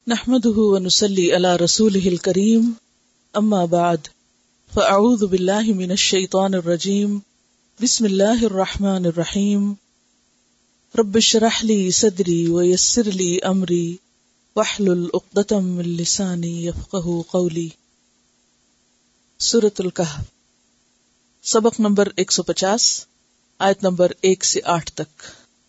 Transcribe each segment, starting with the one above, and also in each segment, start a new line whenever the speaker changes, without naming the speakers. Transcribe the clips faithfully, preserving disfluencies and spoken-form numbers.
نحمده ونصلي على رسوله الكريم اما بعد فاعوذ بالله من الشيطان الرجيم بسم الله الرحمن الرحيم رب اشرح لي صدري ويسر لي امري واحلل عقدة من لساني يفقهوا قولي۔ سورۃ الکہف، سبق نمبر ایک سو پچاس، آیت نمبر ایک سے آٹھ تک۔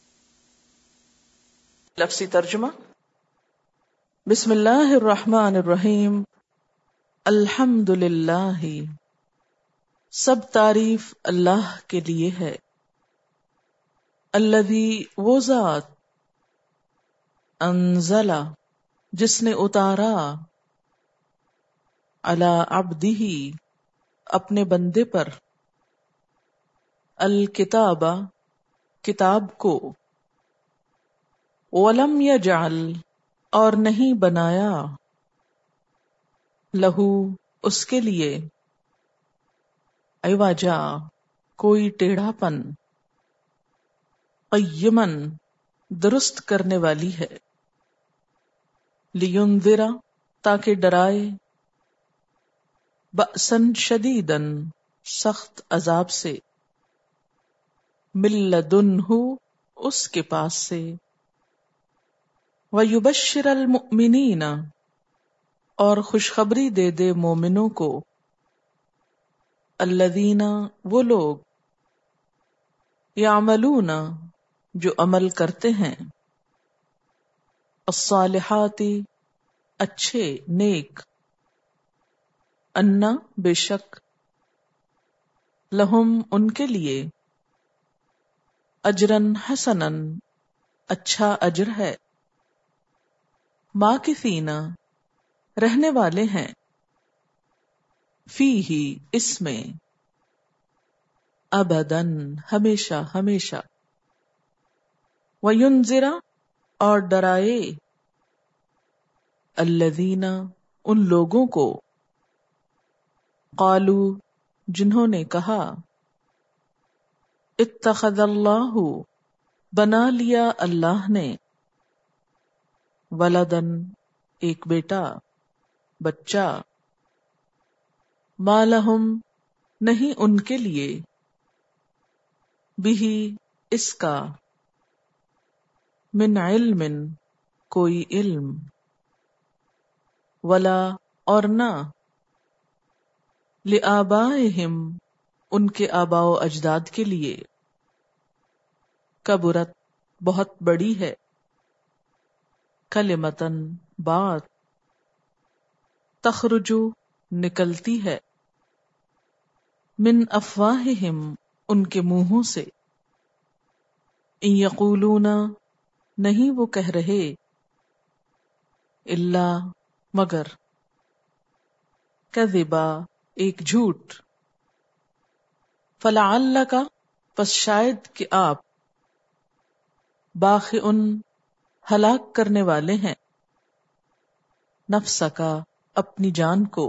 لفظی ترجمہ۔ بسم اللہ الرحمن الرحیم، الحمد للہ، سب تعریف اللہ کے لیے ہے۔ الذی، وہ ذات، انزل، جس نے اتارا، علی عبدہ، اپنے بندے پر، الکتاب، کتاب کو، ولم یجعل، اور نہیں بنایا، لہو، اس کے لیے، عوجا، کوئی ٹیڑھا پن، قیما، درست کرنے والی ہے، لینذر، تاکہ ڈرائے، بأسا شدیدا، سخت عذاب سے، من لدنہ، اس کے پاس سے، وَيُبَشِّرَ الْمُؤْمِنِينَ، اور خوشخبری دے دے مومنوں کو، الَّذِينَ، وہ لوگ، يَعْمَلُونَ، جو عمل کرتے ہیں، الصالحات، اچھے، نیک، اَنَّ، بے شک، لہم، ان کے لیے، اجرًا حسنا، اچھا اجر ہے، ماکثین، رہنے والے ہیں، فیہ، اس میں، ابداً، ہمیشہ ہمیشہ، وینذر، اور ڈرائے، الذین، ان لوگوں کو، قالو، جنہوں نے کہا، اتخذ اللہ، بنا لیا اللہ نے، ولدن، ایک بیٹا، بچہ، ما لہم، نہیں ان کے لیے، بہ، اس کا، من علم، کوئی علم، ولا، اور نہ، لآبائہم، ان کے آباء و اجداد کے لیے، کبرت، بہت بڑی ہے، کلمتن، بات، تخرج، نکلتی ہے، من افواہہم، ان کے منہوں سے، ان یقولون، نہیں وہ کہہ رہے، الا، مگر، کذبا، ایک جھوٹ، فلعلک، پس شاید کہ آپ، باخع، ہلاک کرنے والے ہیں، نفسک، اپنی جان کو،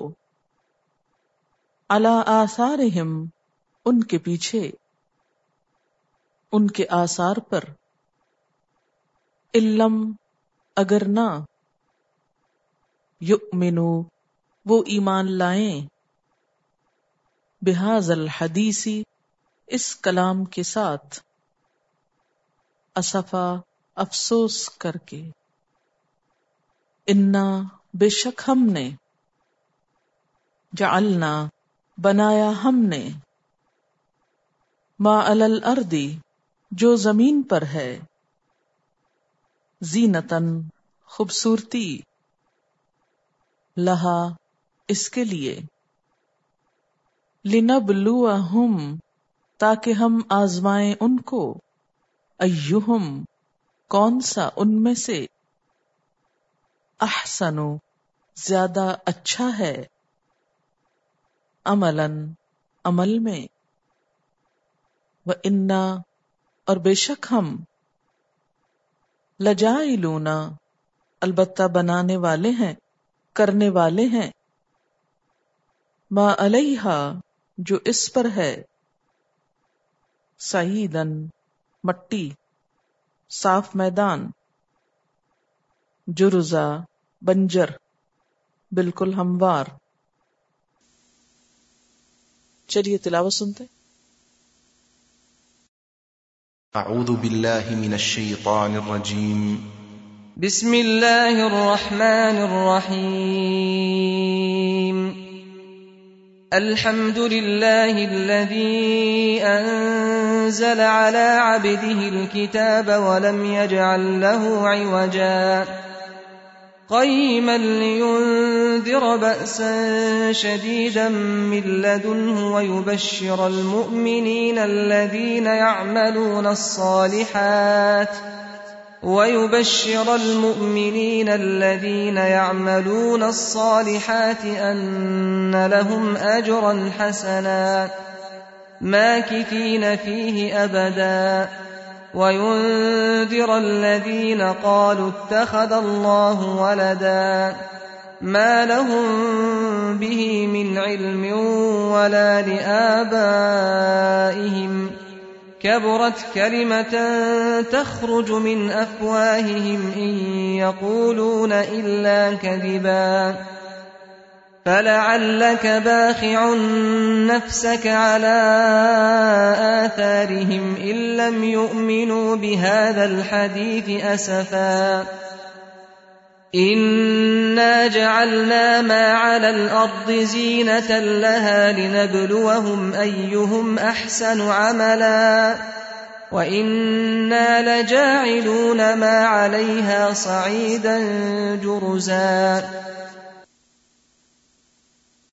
علی آثارہم، ان کے پیچھے، ان کے آثار پر، علم، اگر نہ، یؤمنو، وہ ایمان لائیں، بہذا الحدیث، اس کلام کے ساتھ، اسفا، افسوس کر کے، انا، بے شک ہم نے، جعلنا، بنایا ہم نے، ما علی الارض، جو زمین پر ہے، زینتن، خوبصورتی، لہا، اس کے لیے، لنبلوہم، تاکہ ہم آزمائیں ان کو، ایہم، کون سا ان میں سے، احسن، زیادہ اچھا ہے، عملاً، عمل میں، وَإِنَّا، اور بے شک ہم، لجائلون، البتہ بنانے والے ہیں، کرنے والے ہیں، ما علیہا، جو اس پر ہے، صعیداً، مٹی، صاف میدان، جرزا، बंजर, बिल्कुल हमवार। चलिए तिलावत सुनते।
أعوذ بالله من الشيطان الرجيم
بسم الله الرحمن الرحيم الحمد لله الذي أنزل على عبده الكتاب ولم يجعل له عوجا قيما لينذر بأسا شديدا من لدنه ويبشر المؤمنين الذين يعملون الصالحات ويبشر المؤمنين الذين يعملون الصالحات أن لهم أجرا حسنا ماكثين فيه أبدا وينذر الذين قالوا اتخذ الله ولدا ما لهم به من علم ولا لآبائهم كبرت كلمة تخرج من أفواههم إن يقولون إلا كذبا فلعلك باخع نفسك على آثارهم إن لم يؤمنوا بهذا الحديث أسفا إنا جعلنا ما على الأرض زينة لها لنبلوهم أيهم أحسن عملا وإنا لجاعلون ما عليها صعيدا جرزا